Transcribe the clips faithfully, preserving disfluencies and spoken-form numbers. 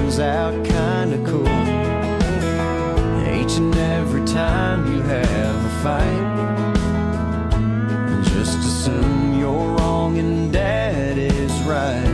turns out kinda cool. Each and every time you have a fight, just assume you're wrong and Dad is right.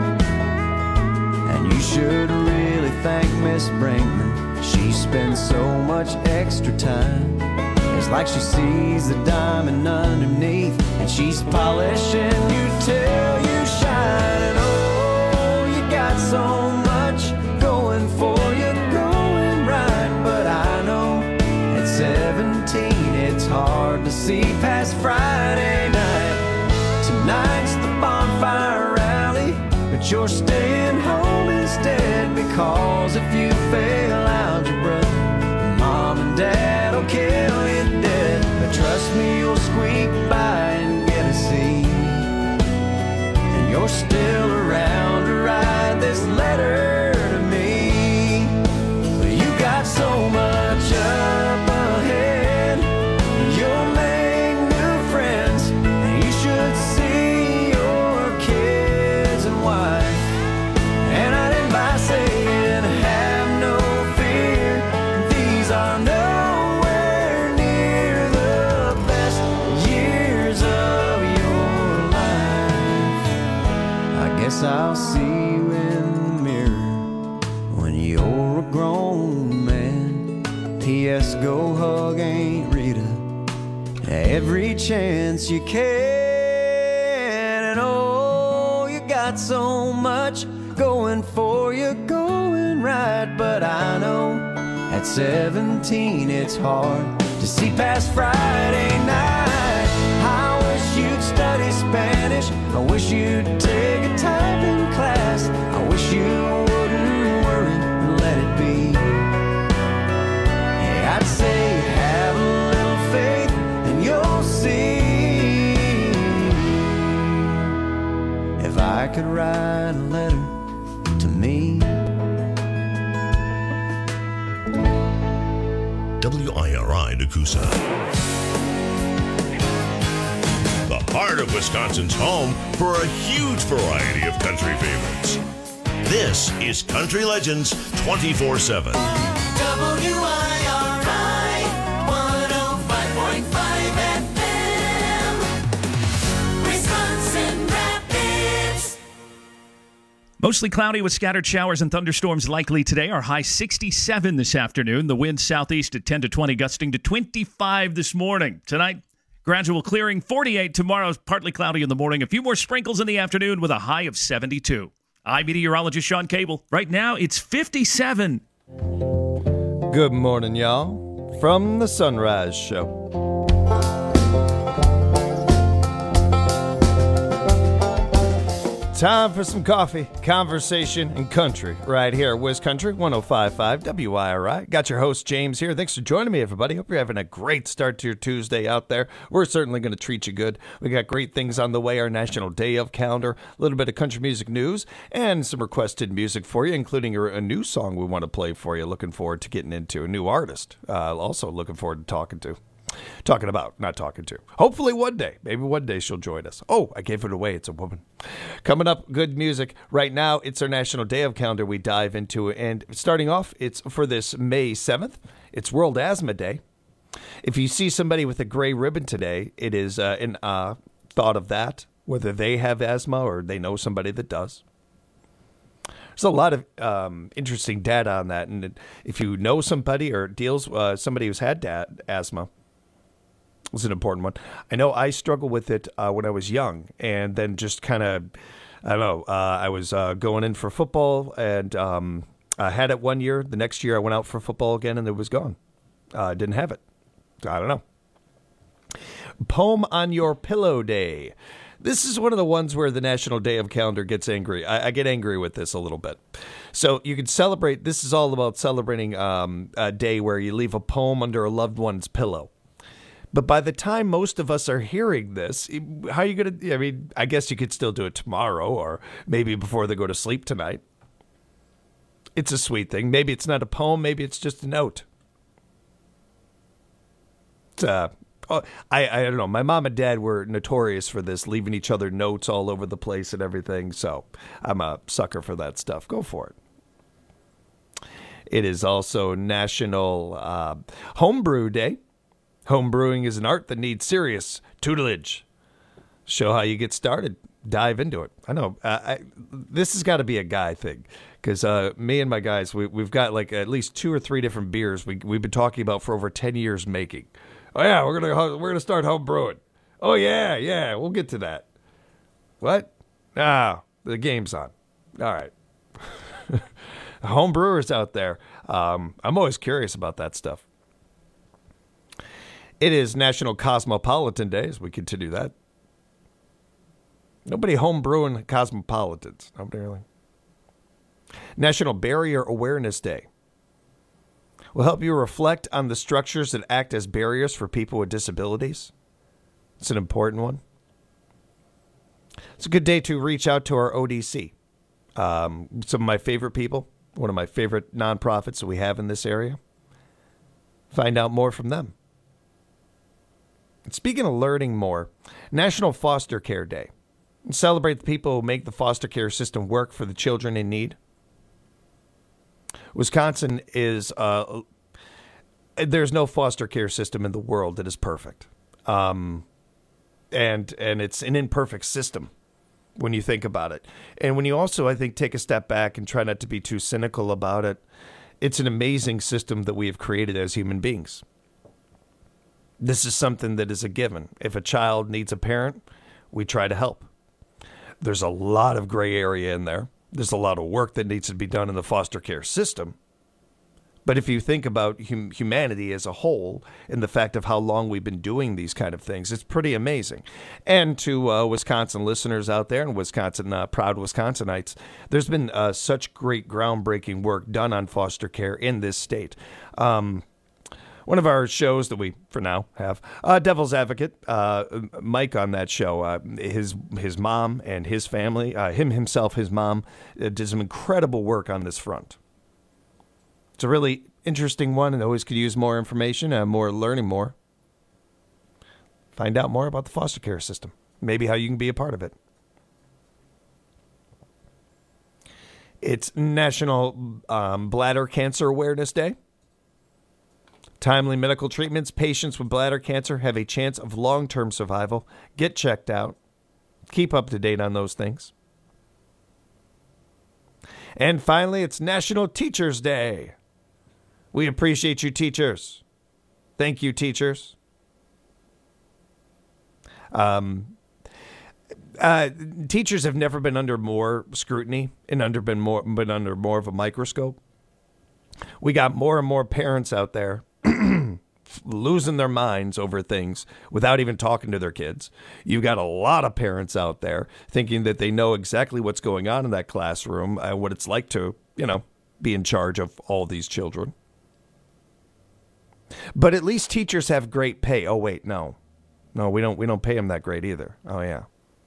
And you should really thank Miss Brinkman. She spends so much extra time. It's like she sees the diamond underneath, and she's polishing you till you shine. And oh, you got so much going for you, going right. But I know at seventeen it's hard to see past Friday night. Tonight's the bonfire rally, but you're staying home instead, because if you fail algebra, Mom and Dad will kill you dead. But trust me, you'll squeak by and get a C, and you're still around to write this letter to me. But you got so much up ahead, you'll make new friends, and you should see your kids and wife. And I didn't by saying have no fear, these are nowhere near the best years of your life. I guess I'll see you in the mirror when you're a grown man. P S go hug Aunt Rita every chance you can. And oh, you got so much going for you, going right. But I know at seventeen it's hard to see past Friday night. I wish you'd study Spanish, I wish you'd take a typing class, I wish you wouldn't worry and let it be. Yeah, I'd say have a little faith and you'll see. If I could write a letter to me. W I R I Nakusa. The heart of Wisconsin's home for a huge variety of country favorites. This is Country Legends twenty-four seven. W I R I one oh five point five F M, Wisconsin Rapids. Mostly cloudy with scattered showers and thunderstorms likely today. Our high sixty-seven this afternoon. The wind southeast at ten to twenty, gusting to twenty-five this morning. Tonight, gradual clearing, forty-eight. Tomorrow, partly cloudy in the morning. A few more sprinkles in the afternoon with a high of seventy-two. I'm meteorologist Sean Cable. Right now, it's fifty-seven. Good morning, y'all. From the Sunrise Show. Time for some coffee, conversation, and country right here at Wiz Country one oh five point five W I R I. Got your host, James, here. Thanks for joining me, everybody. Hope you're having a great start to your Tuesday out there. We're certainly going to treat you good. We got great things on the way, our National Day of calendar, a little bit of country music news, and some requested music for you, including a, a new song we want to play for you. Looking forward to getting into a new artist. Uh, also looking forward to talking to. Talking about, not talking to. Hopefully one day. Maybe one day she'll join us. Oh, I gave it away. It's a woman. Coming up, good music. Right now, it's our National Day of calendar we dive into. And starting off, it's for this May seventh. It's World Asthma Day. If you see somebody with a gray ribbon today, it is uh, an uh, thought of that, whether they have asthma or they know somebody that does. There's a lot of um, interesting data on that. And if you know somebody or deals uh, somebody who's had da- asthma, it's an important one. I know I struggled with it uh, when I was young, and then just kind of, I don't know, uh, I was uh, going in for football, and um, I had it one year. The next year I went out for football again, and it was gone. I uh, didn't have it. I don't know. Poem on Your Pillow Day. This is one of the ones where the National Day of calendar gets angry. I, I get angry with this a little bit. So you can celebrate. This is all about celebrating um, a day where you leave a poem under a loved one's pillow. But by the time most of us are hearing this, how are you going to, I mean, I guess you could still do it tomorrow or maybe before they go to sleep tonight. It's a sweet thing. Maybe it's not a poem. Maybe it's just a note. It's, uh, oh, I, I don't know. My mom and dad were notorious for this, leaving each other notes all over the place and everything. So I'm a sucker for that stuff. Go for it. It is also National uh, Homebrew Day. Homebrewing is an art that needs serious tutelage. Show how you get started. Dive into it. I know. Uh, I, this has got to be a guy thing because uh, me and my guys, we, we've got like at least two or three different beers we, we've been talking about for over ten years making. Oh, yeah, we're going to we're gonna start homebrewing. Oh, yeah, yeah, we'll get to that. What? Ah, the game's on. All right. Home brewers out there. Um, I'm always curious about that stuff. It is National Cosmopolitan Day as we continue that. Nobody home brewing cosmopolitans. Nobody really. National Barrier Awareness Day will help you reflect on the structures that act as barriers for people with disabilities. It's an important one. It's a good day to reach out to our O D C. Um, some of my favorite people, one of my favorite nonprofits that we have in this area. Find out more from them. And speaking of learning more, National Foster Care Day. Celebrate the people who make the foster care system work for the children in need. Wisconsin is, uh, there's no foster care system in the world that is perfect. Um, and and it's an imperfect system when you think about it. And when you also, I think, take a step back and try not to be too cynical about it, it's an amazing system that we have created as human beings. This is something that is a given. If a child needs a parent, we try to help. There's a lot of gray area in there. There's a lot of work that needs to be done in the foster care system. But if you think about hum- humanity as a whole and the fact of how long we've been doing these kind of things, it's pretty amazing. And to uh, Wisconsin listeners out there and Wisconsin, uh, proud Wisconsinites, there's been uh, such great groundbreaking work done on foster care in this state. Um, One of our shows that we, for now, have, uh, Devil's Advocate, uh, Mike on that show, uh, his his mom and his family, uh, him himself, his mom, uh, did some incredible work on this front. It's a really interesting one and always could use more information, uh, more learning more. Find out more about the foster care system, maybe how you can be a part of it. It's National um, Bladder Cancer Awareness Day. Timely medical treatments. Patients with bladder cancer have a chance of long-term survival. Get checked out. Keep up to date on those things. And finally, it's National Teachers Day. We appreciate you, teachers. Thank you, teachers. Um, uh, teachers have never been under more scrutiny and under been more been under more of a microscope. We got more and more parents out there losing their minds over things without even talking to their kids. You've got a lot of parents out there thinking that they know exactly what's going on in that classroom and what it's like to, you know, be in charge of all these children. But at least teachers have great pay. Oh, wait, no. No, we don't we don't pay them that great either. Oh, yeah.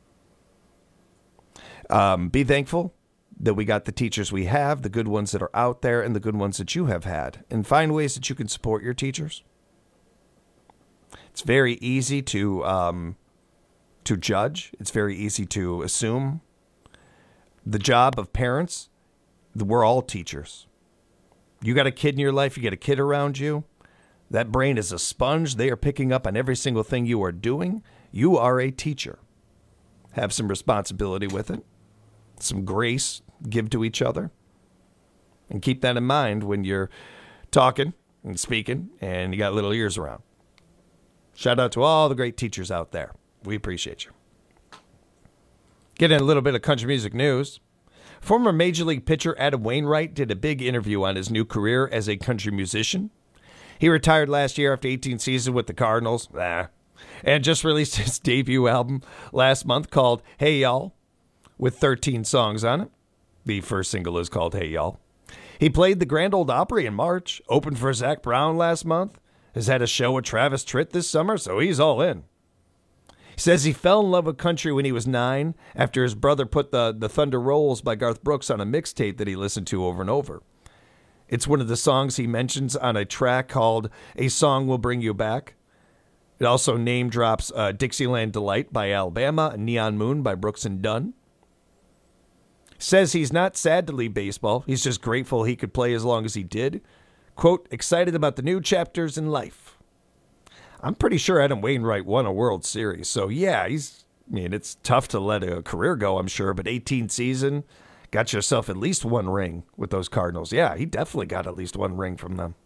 Um, be thankful that we got the teachers we have, the good ones that are out there, and the good ones that you have had. And find ways that you can support your teachers. It's very easy to um, to judge. It's very easy to assume. The job of parents, we're all teachers. You got a kid in your life, you get a kid around you. That brain is a sponge. They are picking up on every single thing you are doing. You are a teacher. Have some responsibility with it. Some grace, give to each other. And keep that in mind when you're talking and speaking and you got little ears around. Shout out to all the great teachers out there. We appreciate you. Getting a little bit of country music news. Former Major League pitcher Adam Wainwright did a big interview on his new career as a country musician. He retired last year after eighteen seasons with the Cardinals. Ah. And just released his debut album last month called Hey Y'all, with thirteen songs on it. The first single is called Hey Y'all. He played the Grand Ole Opry in March, opened for Zach Brown last month, has had a show with Travis Tritt this summer, so he's all in. He says he fell in love with country when he was nine after his brother put the, the Thunder Rolls by Garth Brooks on a mixtape that he listened to over and over. It's one of the songs he mentions on a track called A Song Will Bring You Back. It also name drops uh, Dixieland Delight by Alabama and Neon Moon by Brooks and Dunn. Says he's not sad to leave baseball. He's just grateful he could play as long as he did. Quote, excited about the new chapters in life. I'm pretty sure Adam Wainwright won a World Series. So, yeah, he's, I mean, it's tough to let a career go, I'm sure. But eighteenth season, got yourself at least one ring with those Cardinals. Yeah, he definitely got at least one ring from them.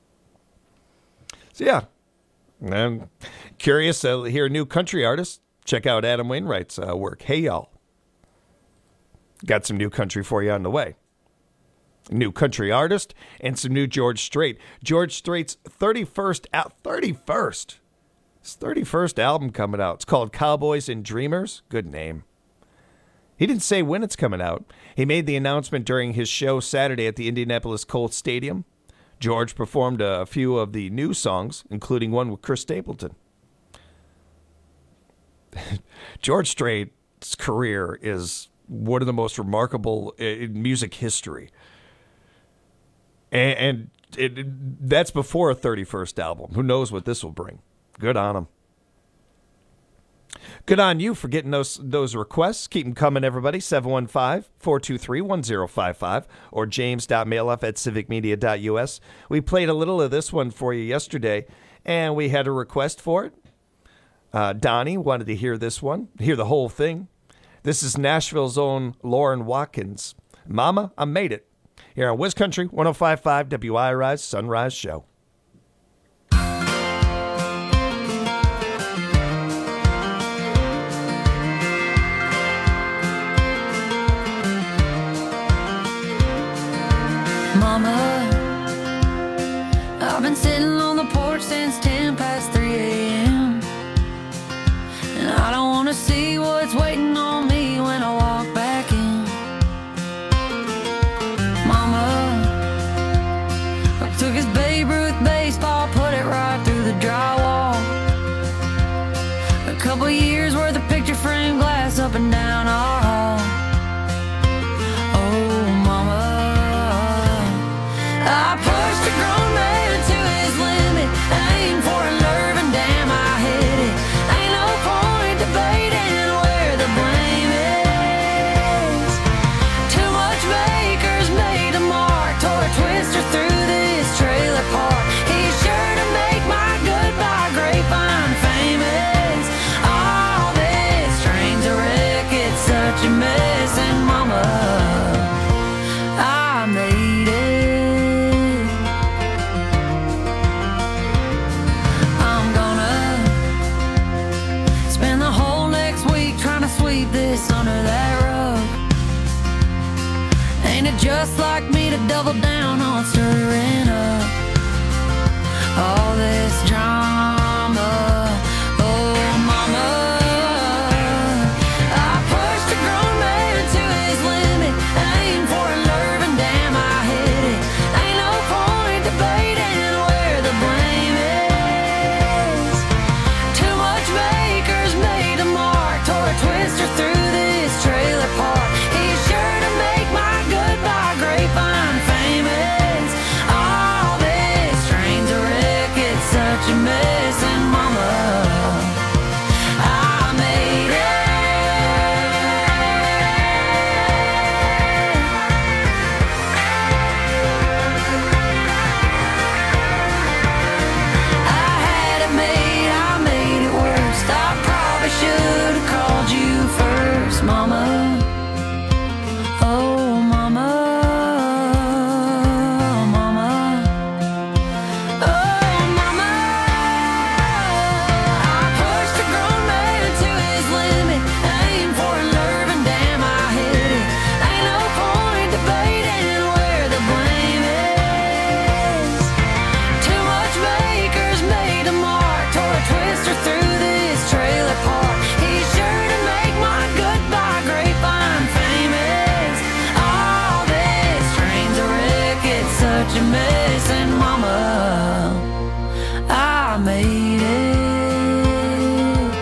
So, yeah, I'm curious to hear a new country artist. Check out Adam Wainwright's uh, work. Hey, y'all. Got some new country for you on the way. New country artist and some new George Strait. George Strait's thirty-first out thirty-first. His thirty-first album coming out. It's called Cowboys and Dreamers. Good name. He didn't say when it's coming out. He made the announcement during his show Saturday at the Indianapolis Colts Stadium. George performed a few of the new songs, including one with Chris Stapleton. George Strait's career is one of the most remarkable in music history. And, and it, it, that's before a thirty-first album. Who knows what this will bring? Good on him. Good on you for getting those those requests. Keep them coming, everybody. seven one five, four two three, one zero five five or james.mailoff at civicmedia.us. We played a little of this one for you yesterday, and we had a request for it. Uh, Donnie wanted to hear this one, hear the whole thing. This is Nashville's own Lauren Watkins. Mama, I Made It. Here on Wiz Country, one oh five point five W I R I's Sunrise Show. Mama, I've been sitting on the porch since ten past three a.m. And I don't want to see what's waiting on me when I walk back in. Mama, I took his Babe Ruth baseball, put it right through the drywall. A couple years worth of picture frame glass up and down our hall. Oh, Mama, I pushed a grown man to his limit, aimed for a nerve and damn I hit it. Ain't no point debating where the blame is. Too much makers made a mark, tore a twister through this trailer park. He's sure to make my goodbye grapevine famous. All this train's a wreck, it's such a mess, and Mama, I made it. This under that rug. Ain't it just like me to double down on stirring up all this drama? Oh, Mama, I pushed a grown man to his limit, aimed for a nerve and damn I hit it. Ain't no point debating where the blame is. Too much makers made a mark, tore a twister through this trailer park. He's sure to make my goodbye grapevine famous. All this train's a wreck, it's such a mess, and Mama, I made it. I had it made, I made it worse. I probably should have called you first, Mama. Oh, Mama, Mama, oh, Mama. I pushed a grown man to his limit, aimed for a nerve and damn I hit it. Ain't no point debating where the blame is. Too much makers made a mark, tore a twister through this trailer park. He's sure to make my goodbye grapevine famous. All this train's a wreck, it's such a mess, and Mama, I made it.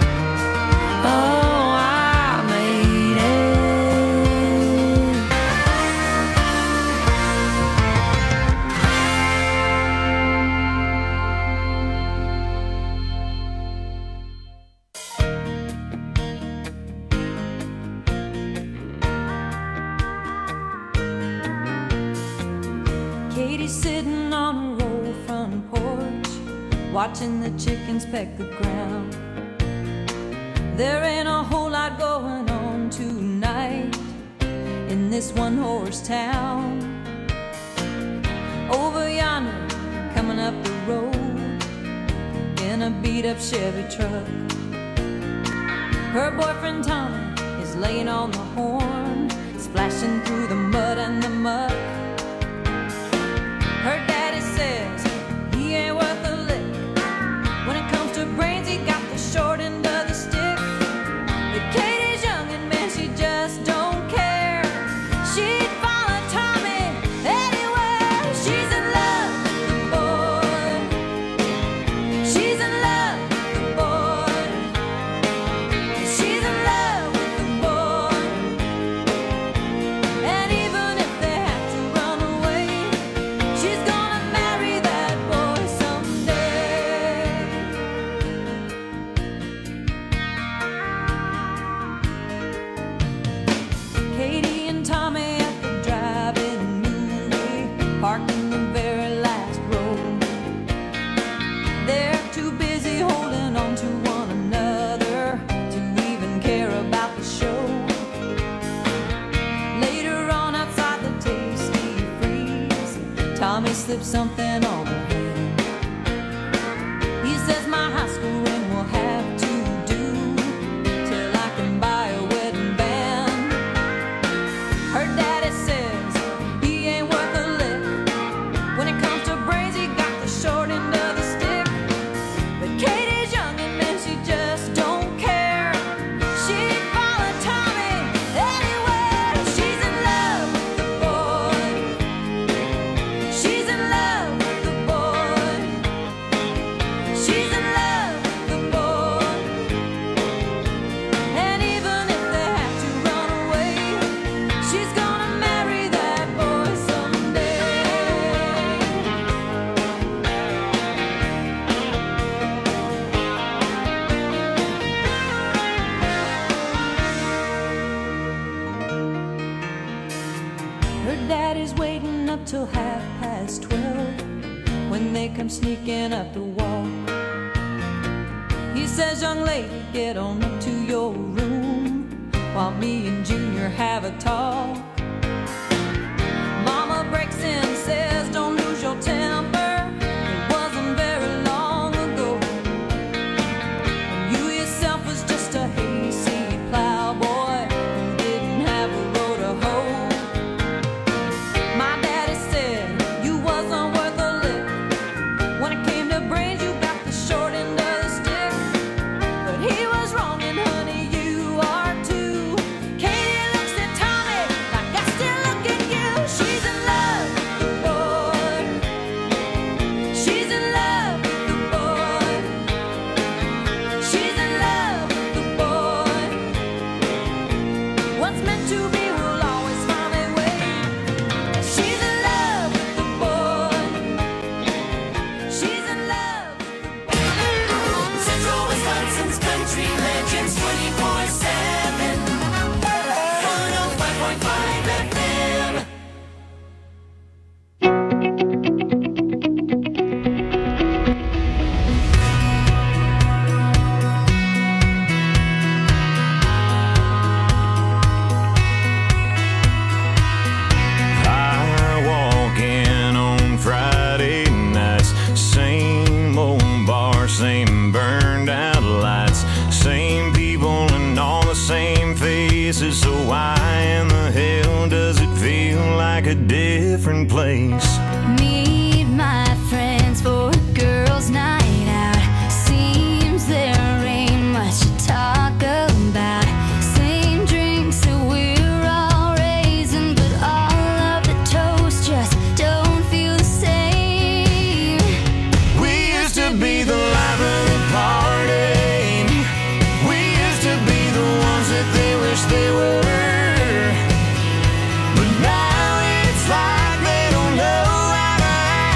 Oh, I made it. Katie's sitting on her old front porch, watching the chickens peck the ground. There ain't a whole lot going on tonight in this one-horse town. Over yonder, coming up the road in a beat-up Chevy truck, her boyfriend Tommy is laying on the horn, splashing through the mud and the muck. Her daddy says he ain't worth a lick. When it comes to brains, he got the short end of the stick. But Katie's young and man, she just don't care. She'd follow Tommy anywhere. She's in love with the boy. She's in love with the boy. She's in love with the boy. And even if they have to run away, she's gonna marry that boy someday. Katie and Tommy at the drive-in movie, parked in the very last row. They're too busy holding on to one another to even care about the show. Later on outside the Tasty Freeze, Tommy slips something on her hand. He says my high school ring will have to do till I can buy a wedding band. Her daddy says he ain't worth a lick. When it comes to brains, he got the short end of the stick. But Katie's young and man, she just don't care. She'd follow Tommy anywhere. She's in love with the boy. She's in love with the boy. She's in love with the boy. And even if they have to run away, she's gonna marry that boy someday. Her daddy's waiting up till half past twelve when they come sneaking up the walk. He says, young lady, get on up to your room while me and Junior have a talk. Mama breaks in, says, don't lose your temper. It wasn't very long ago when you yourself was just a hayseed plowboy who didn't have a row to hoe. My daddy said you wasn't worth a lick. When it came to brains, you got the short end of the stick. But he was wrong, and honey, you are too. Katie looks at Tommy like I still look at you. She's in love with the boy. She's in love with the boy. She's in love with the boy. What's meant to be will always find a way. She's in love with the boy. She's in love with the boy. Central Wisconsin's Country Legends twenty-four seven. one oh five point five F M. I walk in on Friday nights, same old bar, same burned out lights, same people and all the same faces. So why in the hell does it feel like a different place? Meet my friends for a girls' night out. Seems there ain't much to talk about. Same drinks that we're all raising, but all of the toast just don't feel the same. We used to be the life of the party. We used to be the ones that they wish they were. But now it's like they don't know how to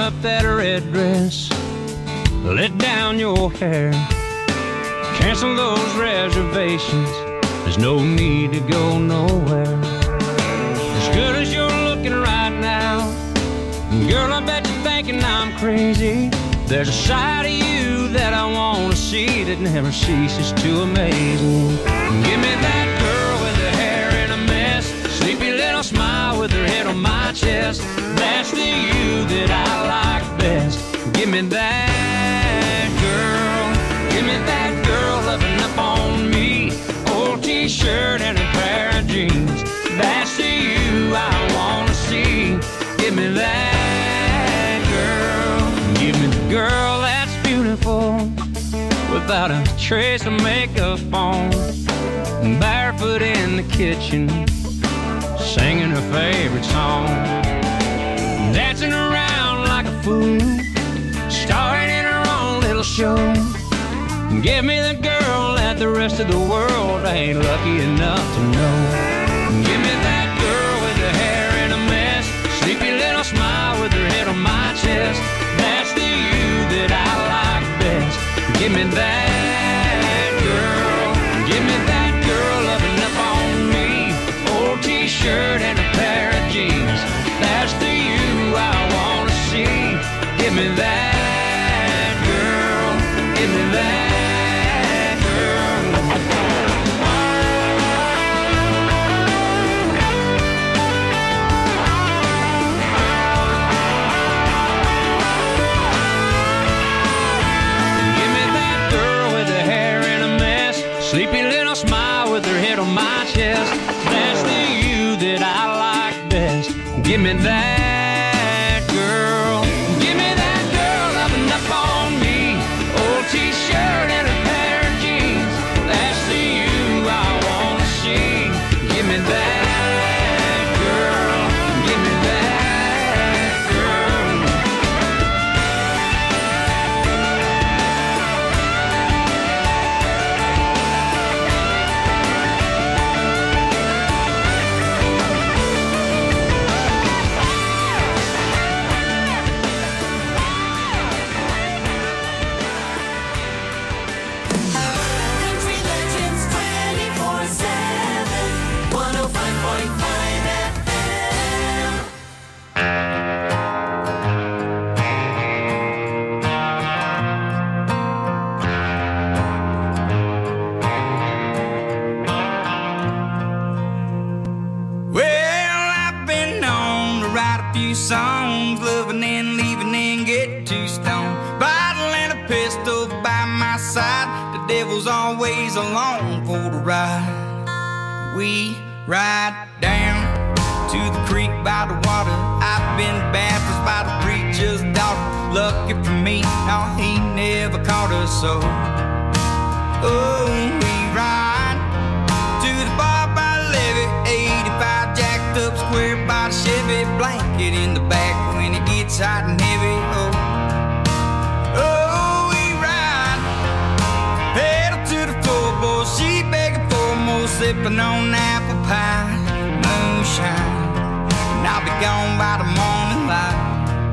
up that red dress, let down your hair, cancel those reservations. There's no need to go nowhere. As good as you're looking right now, girl, I bet you're thinking I'm crazy. There's a side of you that I want to see that never ceases to amaze me. Give me that girl with her hair in a mess, sleepy little smile with her head on my chest. That's the you that I like best. Give me that girl. Give me that girl loving up on me. Old t-shirt and a pair of jeans. That's the you I want to see. Give me that girl. Give me the girl that's beautiful, without a trace of makeup on, barefoot in the kitchen, singing her favorite song, dancing around like a fool, starring in her own little show. Give me the girl that the rest of the world ain't lucky enough to know. Give me that girl with her hair in a mess, sleepy little smile with her head on my chest. That's the you that I like best. Give me that girl. Give me that girl loving up on me. Old t-shirt and a pair of jeans. That's the you I want to see. Give me that girl. Give me that. Sleepy little smile with her head on my chest. That's the you that I like best. Give me that girl. Give me that girl loving up on me. Old t-shirt and a pair of jeans. That's the you I want to see. Give me that girl. Give me that girl. Country Legends twenty-four seven, one oh five point five F M. Well, I've been known to write a few songs, loving and leaving and get too stoned. Bottle and a pistol by my side, the devil's always along for the ride. We ride down to the creek by the water. I've been baptized by the preacher's daughter. Lucky for me, no, he never caught us so. Oh, we ride to the bar by the levee, eighty-five jacked up square by the Chevy, blanket in the back when it gets hot and heavy. Oh, oh, we ride, pedal to the floor, boy, she begging for more, sipping on apple pie, moonshine, and I'll be gone by the morning light.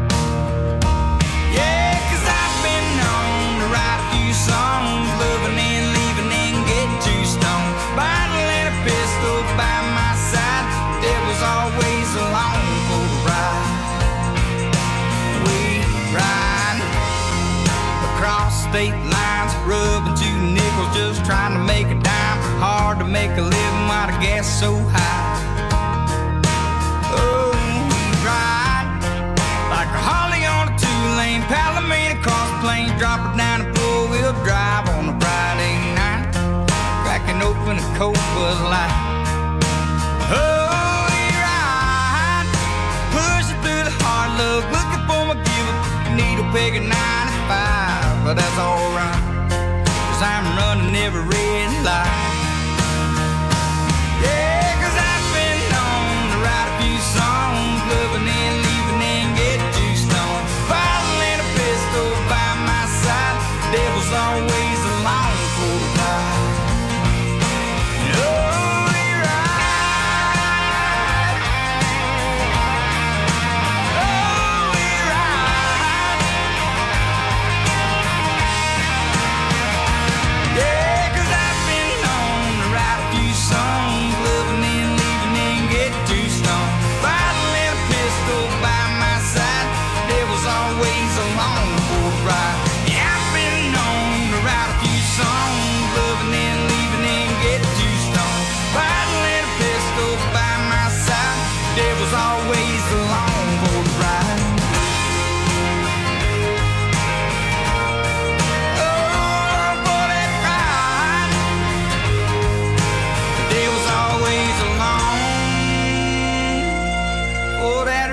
Yeah, 'cause I've been known to write a few songs, loving and leaving and get too stoned. Bottle and a pistol by my side, devil's always along for the ride. We ride across state lines, rubbing two nickels, just trying to make a dime. Hard to make a living while the gas so high. Oh, we ride like a Harley on a two-lane Palomino cross plain, drop her down a four-wheel drive on a Friday night, cracking open a Coke Bud Light. Oh, we ride, pushing through the hard luck, looking for my giver, needle peg at ninety-five, but that's alright, 'cause I'm running every red light. Yeah, 'cause I've been known to write a few songs, loving and leaving and get too stoned. Bottle and a pistol by my side, devil's always along for the ride. Oh, we ride. Oh, we ride.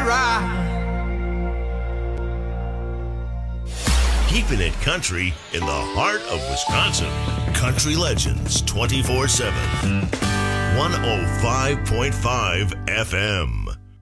right. Keeping it country in the heart of Wisconsin. Country Legends twenty-four seven. one oh five point five F M.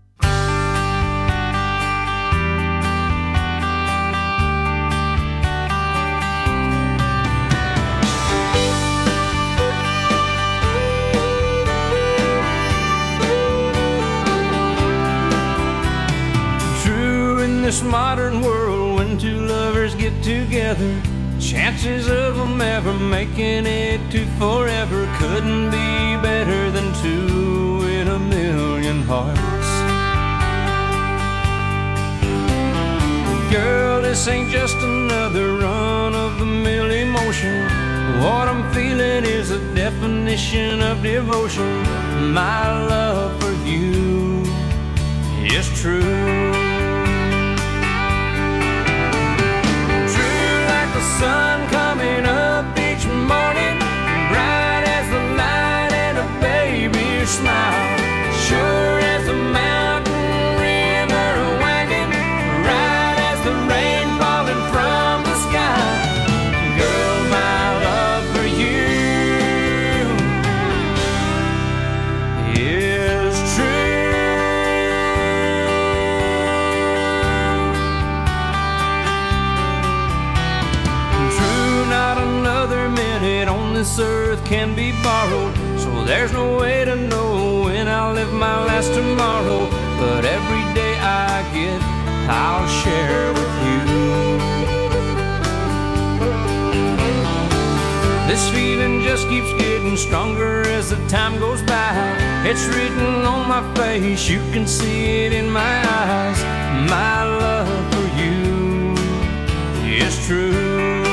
True in this modern world, when two lovers get together, chances of them ever making it to forever couldn't be better than two in a million hearts. Girl, this ain't just another run-of-the-mill emotion. What I'm feeling is a definition of devotion. My love for you is true. Sun coming up each morning, bright as the light and a baby's smile, sure as the mountain river winding, right as the rain falling from the sky. Girl, my love for you is true. Not another minute on this earth can be borrowed, so there's no way to know when I'll live my last tomorrow. But every day I get, I'll share with you. This feeling just keeps getting stronger as the time goes by. It's written on my face, you can see it in my eyes. My love for you is true.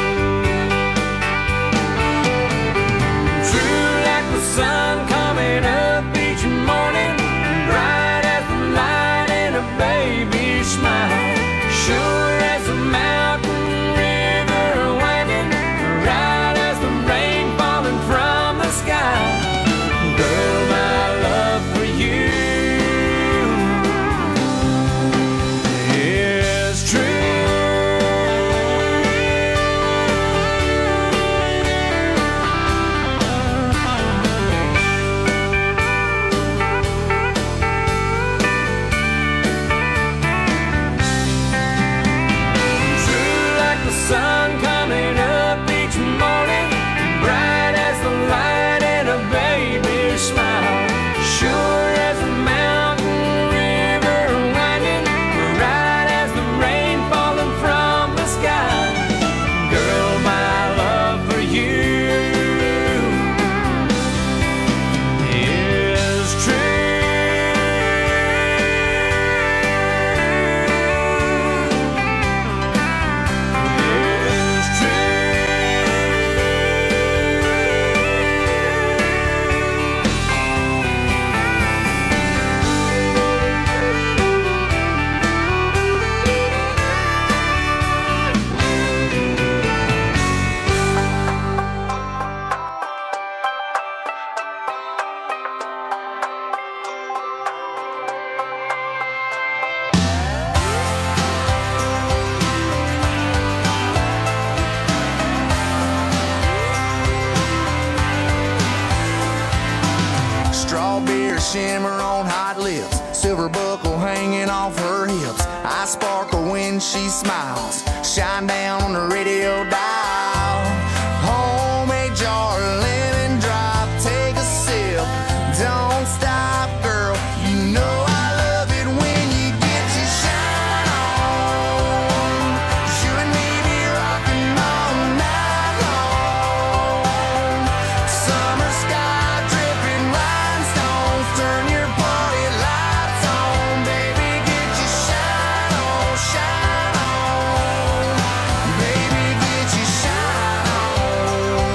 Sun coming up each morning, bright as the light and a baby's smile, sure as the mountain river winding, right as the rain falling from the sky. Girl, my love for you is true. Sun coming up each morning, bright as the light and a baby's smile, sure as the mountain river winding, right as the rain falling from the sky. Girl, my love for you is true. Strawberry shimmer on hot lips, silver buckle hanging off her hips. I sparkle when she smiles, shine down on the radio dial. Homemade jar, lemon drop, take a sip. Don't stop, girl, you know I love it when you get your shine on. 'Cause you and me be rocking all night long. Summer sky dripping rhinestones, turn your party lights on. Baby, get your shine on, shine on. Baby, get your shine on.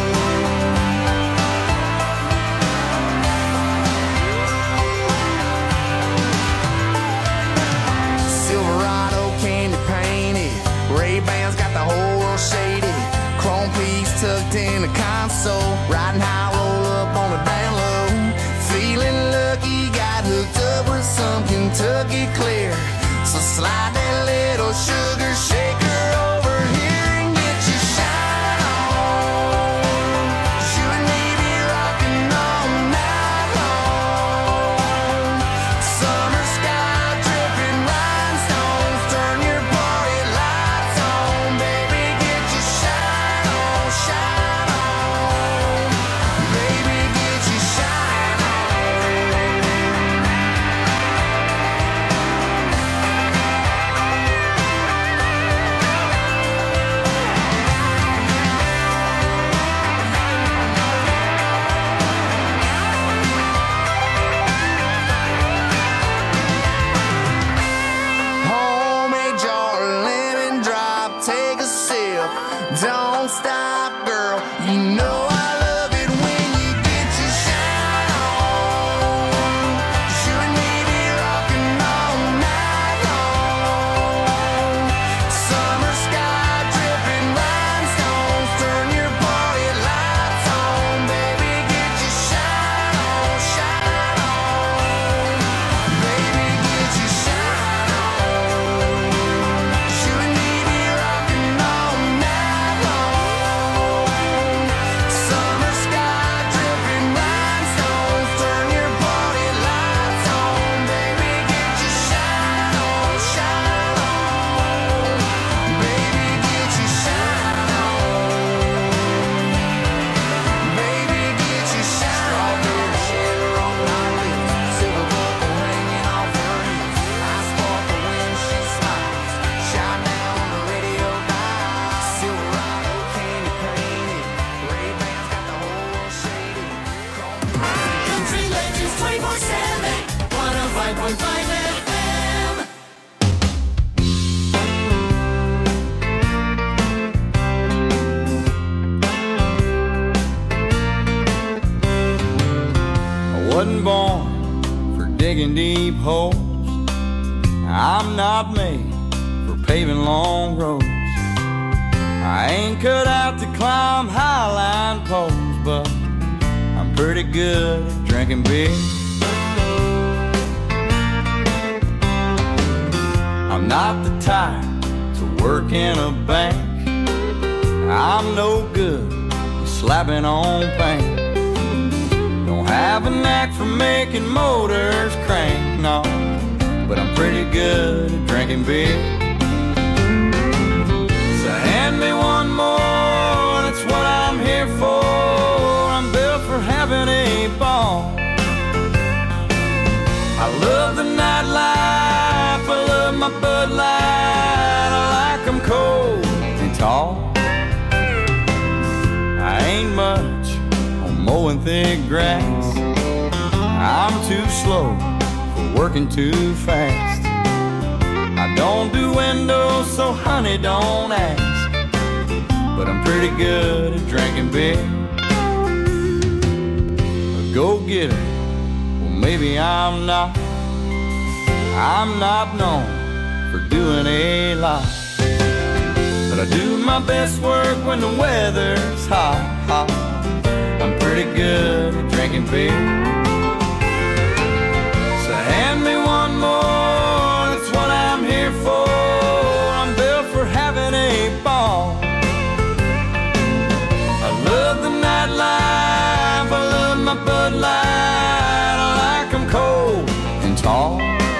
Silverado candy painted, Ray-Bans got the whole world shaded. Chrome piece tucked in the console, riding high, roll up on the down low. Feeling lucky, got hooked up with some Kentucky clear. Don't stop, girl. You know I love it when you get your shine on. 'Cause you and me be rocking all night long. Summer sky dripping rhinestones, turn your party lights on. Baby, get your shine on, shine on. Baby, get your shine on. 'Cause you and me be rocking all night long. Summer sky dripping rhinestones, turn your party lights on. Baby, get your shine on, shine on. Baby, get your shine on. Baby, get your shine on. Strawberry sugar on my lips, silver buckle hanging off her hips. I sparkle when she smiles, shine down on the radio dial. Silverado candy painted, Ray-Bans got the whole world shaded. Country Legends twenty-four seven, one oh five point five F M. I wasn't born for digging deep holes. I'm not made for paving long roads. I ain't cut out to climb highline poles, but I'm pretty good at drinking beer. I'm not the type to work in a bank. I'm no good at slapping on paint. Don't have a knack for making motors crank, no, but I'm pretty good at drinking beer. So hand me one more, that's what I'm here for. I'm built for having a ball. I love the nightlife, I love my Bud Light. I like 'em cold and tall. I ain't much on mowing thick grass. I'm too slow for working too fast. I don't do windows, so honey, don't ask. But I'm pretty good at drinking beer. A go-getter, well, maybe I'm not. I'm not known for doing a lot, but I do my best work when the weather's hot, hot. I'm pretty good at drinking beer. So hand me one more, that's what I'm here for. I'm built for having a ball. I love the nightlife, I love my Bud Light. I like 'em cold and tall.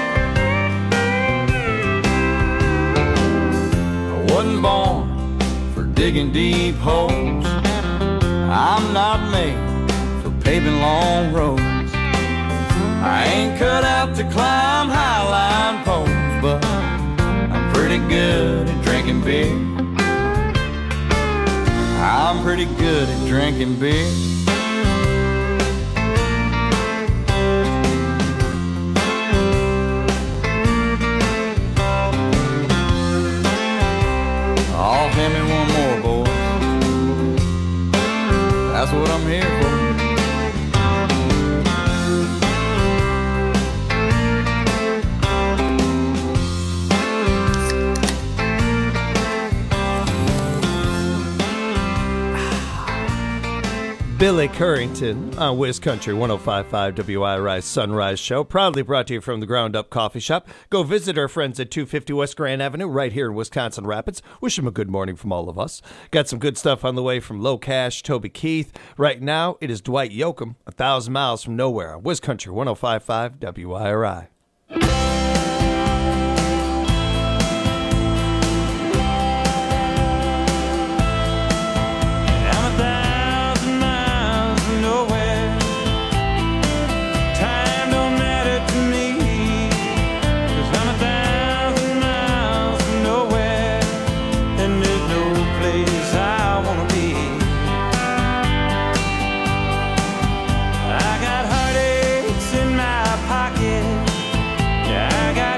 I wasn't born for digging deep holes. I'm not made for paving long roads. I ain't cut out to climb highline poles, but I'm pretty good at drinking beer. I'm pretty good at drinking beer. Oh, hand me one more, boys. That's what I'm here for. Billy Currington on Wiz Country one oh five point five W I R I Sunrise Show. Proudly brought to you from the Ground Up Coffee Shop. Go visit our friends at two fifty West Grand Avenue right here in Wisconsin Rapids. Wish them a good morning from all of us. Got some good stuff on the way from Low Cash, Toby Keith. Right now, it is Dwight Yoakam, A Thousand Miles from Nowhere on Wiz Country one oh five point five W I R I.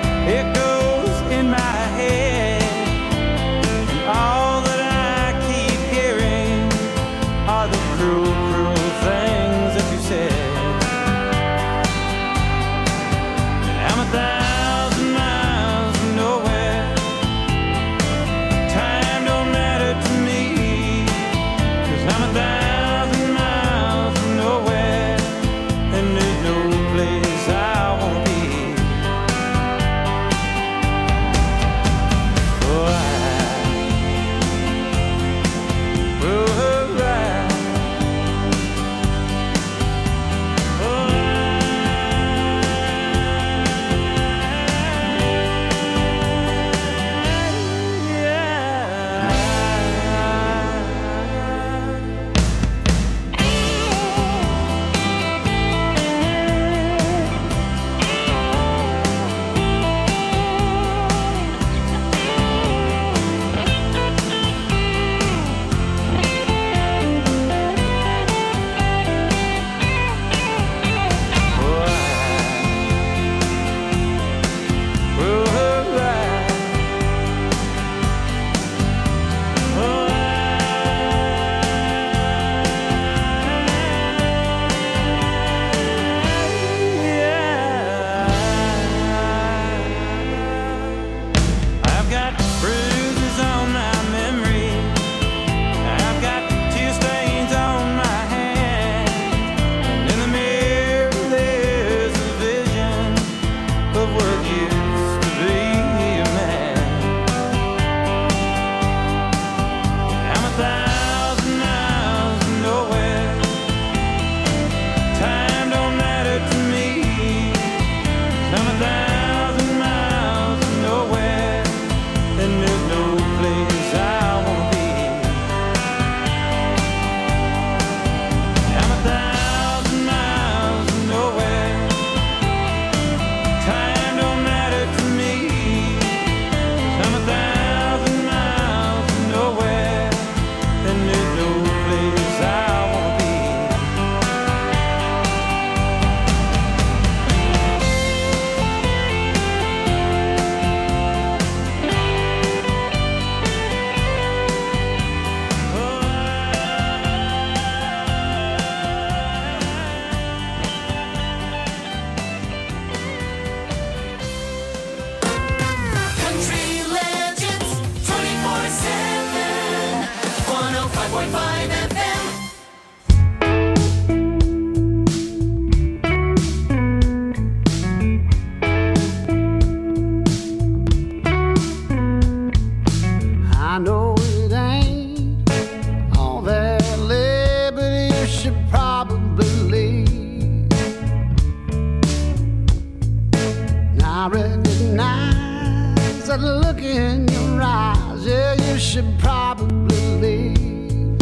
All that I keep that look in your eyes, yeah, you should probably leave.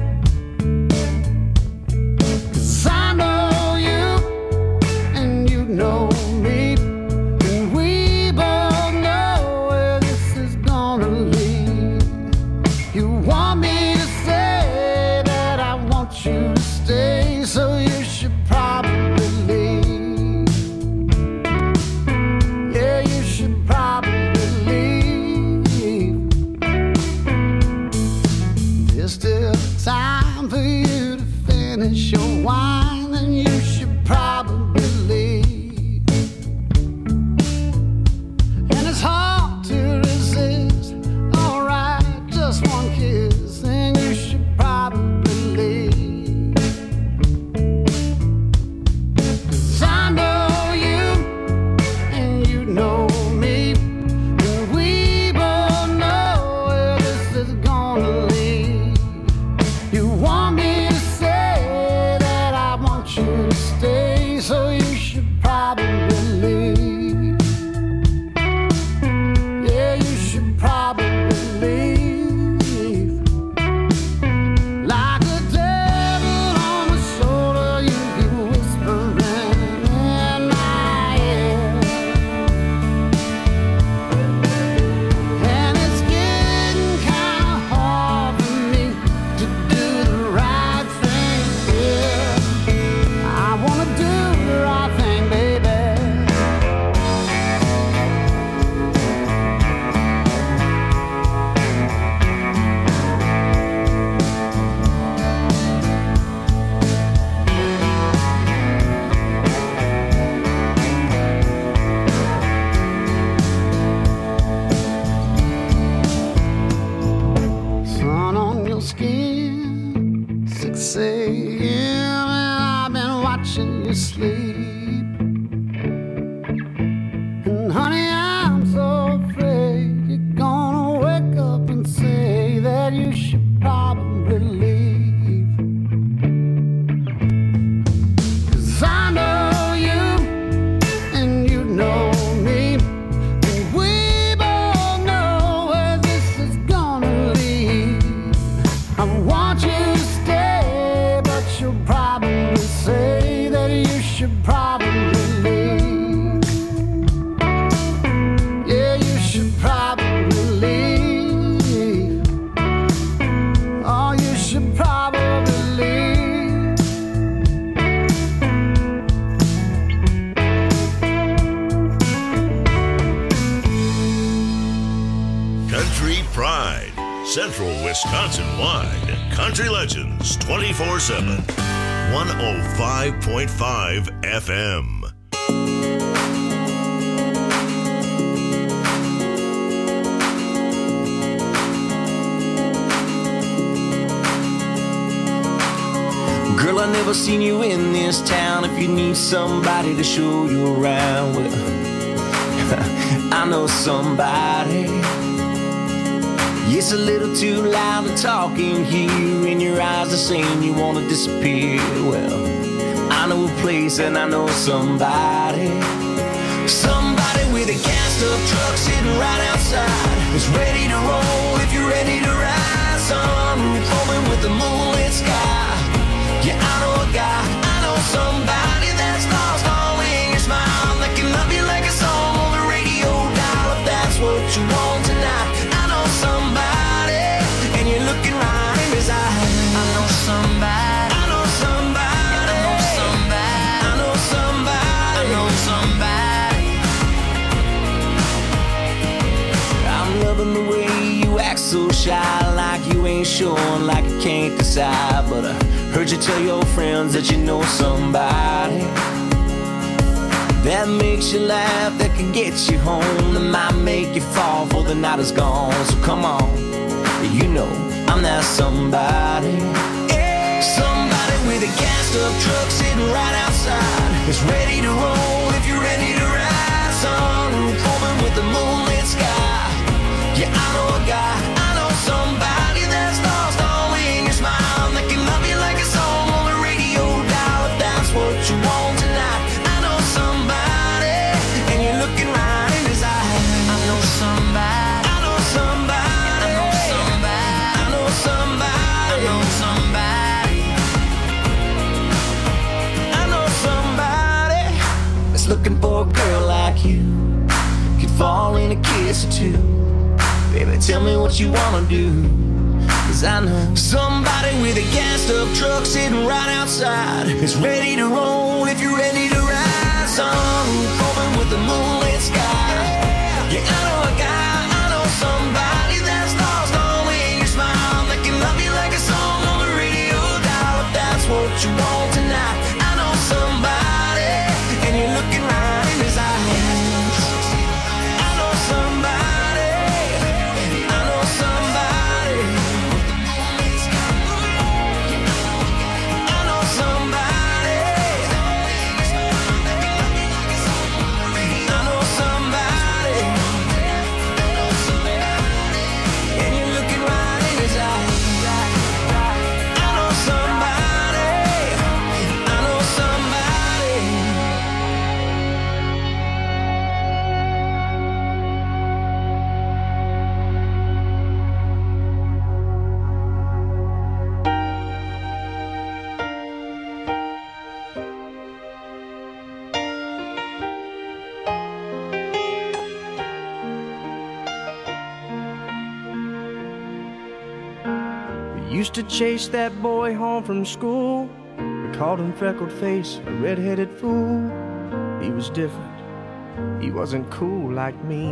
'Cause I know you, and you know me, and we both know where this is gonna lead. You want me to say that I want you to stay, so you should probably leave. Yeah, you should probably leave. There's still time for you to finish your wine, and you should probably leave. And it's hard to resist. Alright, just one kiss, and you should probably leave. 'Cause I know you, and you know me, and we both know where this is gonna lead. You want me to say that I want you to stay, so you should probably leave. Yeah, you should probably leave. Like a devil on the shoulder, you keep whispering in my ear. And it's getting kinda hard for me to do the right thing here. I wanna do the right thing, baby. Sun on your skin, six a.m. and I've been watching you sleep. And honey, I'm so afraid you're gonna wake up and say that you should probably leave. 'Cause I know you, and you know me, and we both know where this is gonna lead. I want you to stay, but you'll probably say that you should probably leave. Yeah, you should probably leave. Oh, you should probably leave. Country Pride, Central Wisconsin wide. Country Legends twenty-four seven. one oh five point five F M. Girl, I never seen you in this town. If you need somebody to show you around, well, I know somebody. It's a little too loud to talk in here, and your eyes are saying you want to disappear. Well, I know a place and I know somebody. Somebody with a cast-up truck sitting right outside. It's ready to roll if you're ready to ride. Sunroof open with the moonlit sky. Yeah, I know a guy, I know somebody that's lost all in your smile. That can love you like a song on the radio dial. If that's what you want tonight, I know somebody, and you're looking right in his eyes. I know somebody, I know somebody, I know somebody, I know somebody, I know somebody. I'm loving the way you act so shy, like you ain't sure, like you can't decide. But I heard you tell your friends that you know somebody that makes you laugh, that can get you home, that might make you fall before the night is gone. So come on, you know I'm that somebody. Somebody with a cast-up truck sitting right outside. It's ready to roll if you're ready to ride. Sunroof open with the moonlit sky. Yeah, I know a guy, I know somebody that's lost all in your smile. That can love you like a song on the radio dial. If that's what you want tonight, I know somebody, and you're looking right in his eyes. I know somebody. kiss or two. Baby, tell me what you wanna do, 'cause I know somebody with a gassed up truck sitting right outside is ready to roll if you're ready to ride. Sun open with the moonlit sky. Yeah, I know a guy, I know somebody that's lost all in your smile, that can love you like a song on the radio dial. If that's what you want tonight, I know somebody, and you're looking right in his eyes. I know somebody, I know somebody, I know somebody, I know somebody, and you're looking right in his eyes. I know somebody, I know somebody. We used to chase that boy home from school. We called him Freckled Face, a red-headed fool. He was different, he wasn't cool like me.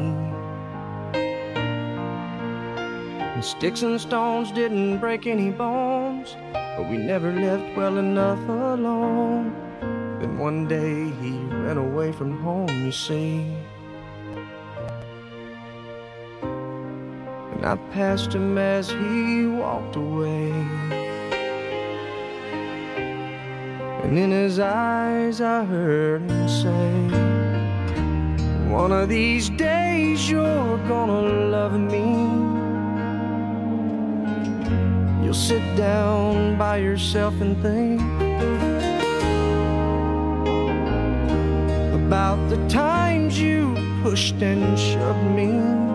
And sticks and stones didn't break any bones, but we never left well enough alone. Then one day he ran away from home, you see. And I passed him as he walked away, and in his eyes I heard him say, one of these days you're gonna love me. You'll sit down by yourself and think about the times you pushed and shoved me,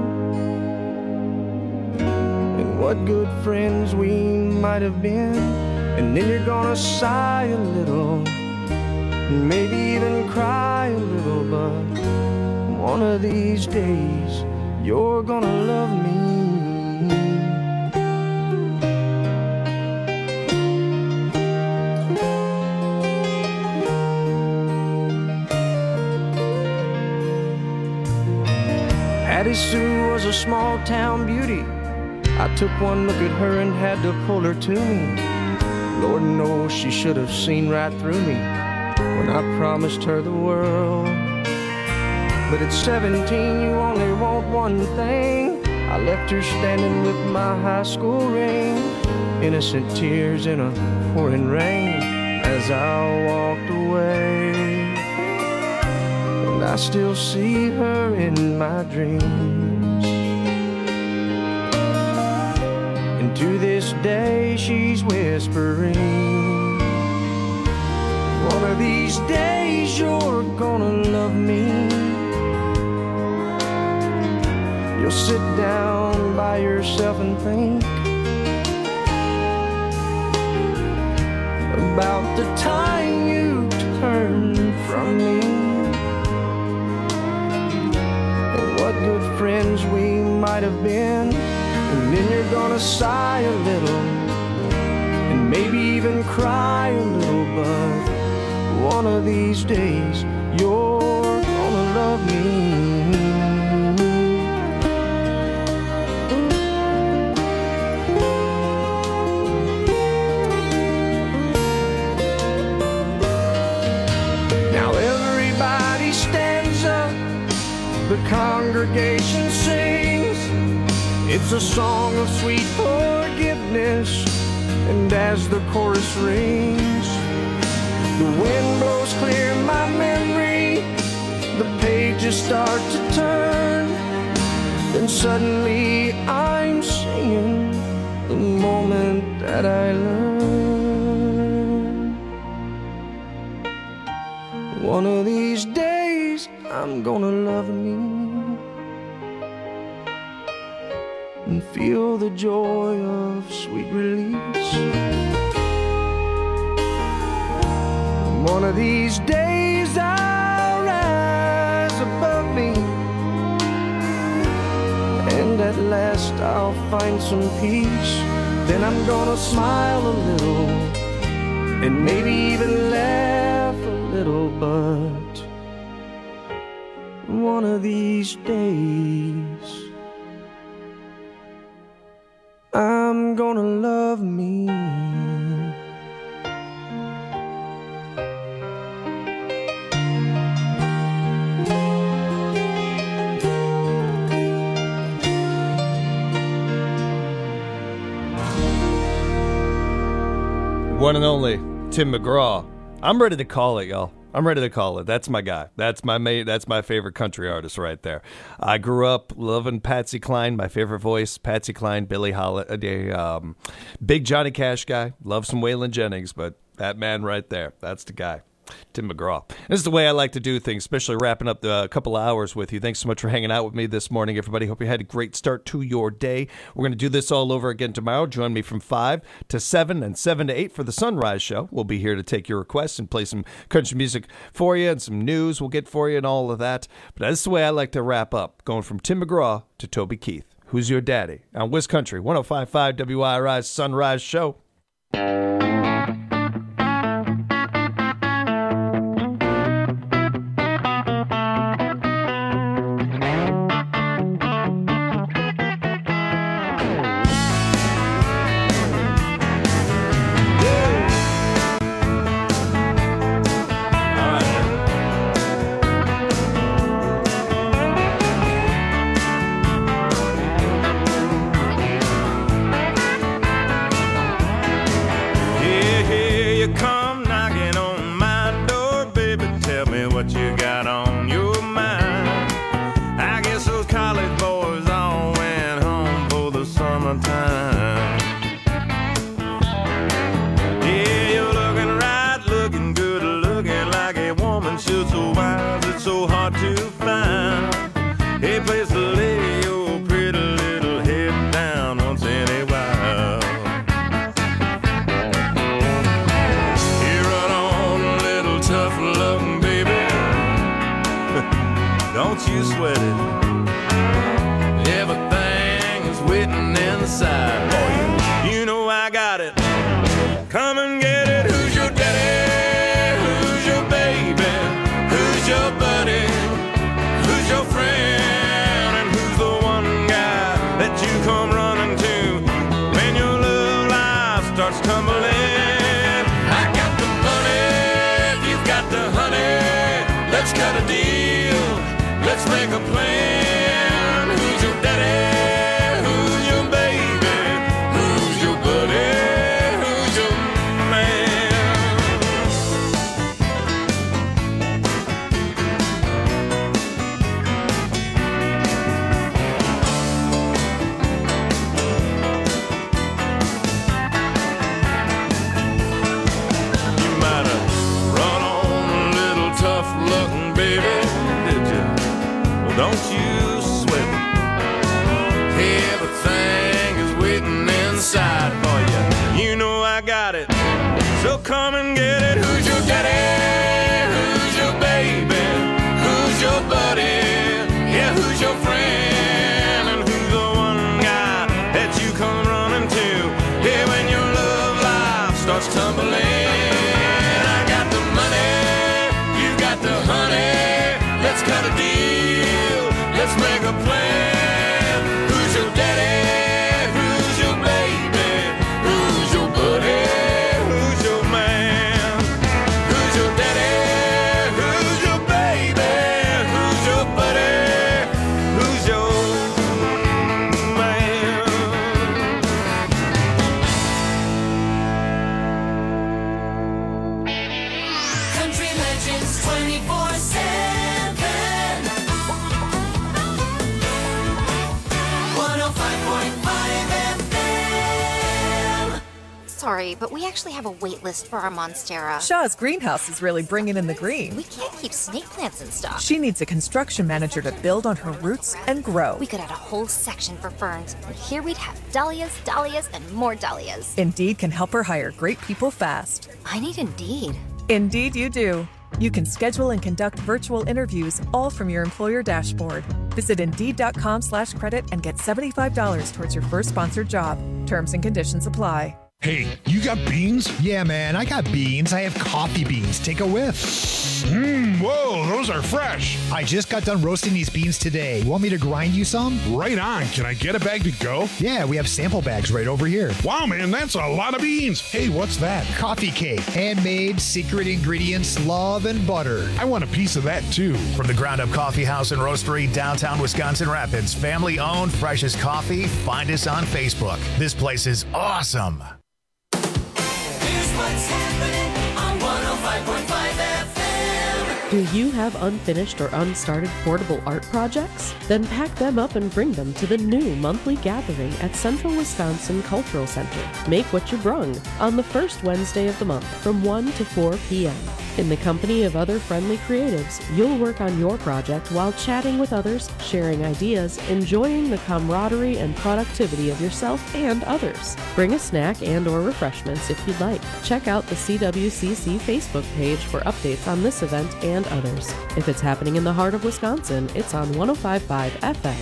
what good friends we might have been. And then you're gonna sigh a little, maybe even cry a little, but one of these days you're gonna love me. Hattie Sue was a small town beauty. I took one look at her and had to pull her to me. Lord knows she should have seen right through me when I promised her the world. But at seventeen you only want one thing. I left her standing with my high school ring, innocent tears in a pouring rain as I walked away. And I still see her in my dreams. To this day she's whispering, one of these days you're gonna love me. You'll sit down by yourself and think about the time you turned from me, and what good friends we might have been. And then you're gonna sigh a little, and maybe even cry a little, but one of these days you're gonna love me. Now everybody stands up, the congregation sings. It's a song of sweet forgiveness, and as the chorus rings, the wind blows clear my memory, the pages start to turn, then suddenly I'm singing the moment that I learned. One of these days I'm gonna love me and feel the joy of sweet release. One of these days I'll rise above me at last I'll find some peace. Then I'm gonna smile a little and maybe even laugh a little, but one of these days I'm gonna love me. One and only Tim McGraw. I'm ready to call it, y'all. I'm ready to call it. That's my guy. That's my mate. That's my favorite country artist right there. I grew up loving Patsy Cline, my favorite voice. Patsy Cline, Billie Holiday, um, big Johnny Cash guy. Love some Waylon Jennings, but that man right there, that's the guy. Tim McGraw. This is the way I like to do things, especially wrapping up the uh, couple of hours with you. Thanks so much for hanging out with me this morning, everybody. Hope you had a great start to your day. We're going to do this all over again tomorrow. Join me from five to seven and seven to eight for the Sunrise Show. We'll be here to take your requests and play some country music for you and some news we'll get for you and all of that. But that's the way I like to wrap up, going from Tim McGraw to Toby Keith. Who's Your Daddy? On Wiz Country, one oh five point five W I R I's Sunrise Show. But we actually have a wait list for our Monstera. Shaw's greenhouse is really bringing in the green. We can't keep snake plants in stock. She needs a construction manager to build on her roots and grow. We could add a whole section for ferns, and here we'd have dahlias, dahlias, and more dahlias. Indeed can help her hire great people fast. I need Indeed. Indeed you do. You can schedule and conduct virtual interviews all from your employer dashboard. Visit Indeed.com slash credit and get seventy-five dollars towards your first sponsored job. Terms and conditions apply. Hey, you got beans? Yeah, man, I got beans. I have coffee beans. Take a whiff. Mmm, whoa, those are fresh. I just got done roasting these beans today. Want me to grind you some? Right on. Can I get a bag to go? Yeah, we have sample bags right over here. Wow, man, that's a lot of beans. Hey, what's that? Coffee cake. Handmade, secret ingredients, love, and butter. I want a piece of that, too. From the Ground Up Coffee House and Roastery, downtown Wisconsin Rapids. Family-owned, freshest coffee. Find us on Facebook. This place is awesome. Here's what's happening on one oh five point five F M. Do you have unfinished or unstarted portable art projects? Then pack them up and bring them to the new monthly gathering at Central Wisconsin Cultural Center. Make what you brung on the first Wednesday of the month from one to four p.m. In the company of other friendly creatives, you'll work on your project while chatting with others, sharing ideas, enjoying the camaraderie and productivity of yourself and others. Bring a snack and or refreshments if you'd like. Check out the C W C C Facebook page for updates on this event and others. If it's happening in the heart of Wisconsin, it's on one oh five point five F M.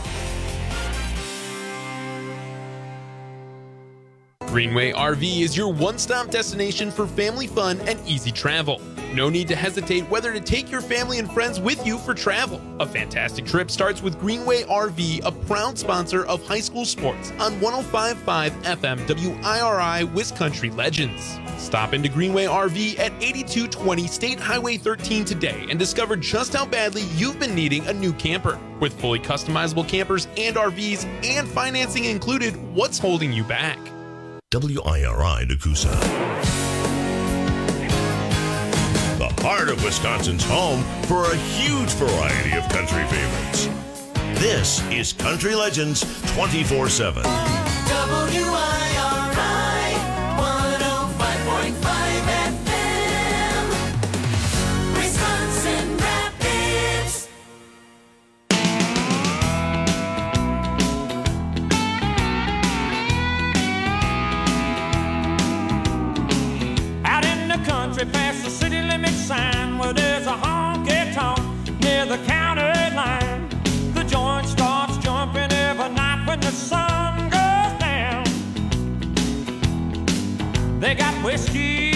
Greenway R V is your one-stop destination for family fun and easy travel. No need to hesitate whether to take your family and friends with you for travel. A fantastic trip starts with Greenway R V, a proud sponsor of high school sports on one oh five point five F M W I R I Wiscountry Legends. Stop into Greenway R V at eighty-two twenty State Highway thirteen today and discover just how badly you've been needing a new camper. With fully customizable campers and R Vs and financing included, what's holding you back? W I R I Nakusa. The heart of Wisconsin's home for a huge variety of country favorites. This is Country Legends twenty-four seven. W I R I one oh five point five F M. Wisconsin Rapids. Out in the country past the city limit sign where there's a honky-tonk near the county line. The joint starts jumping every night when the sun goes down. They got whiskey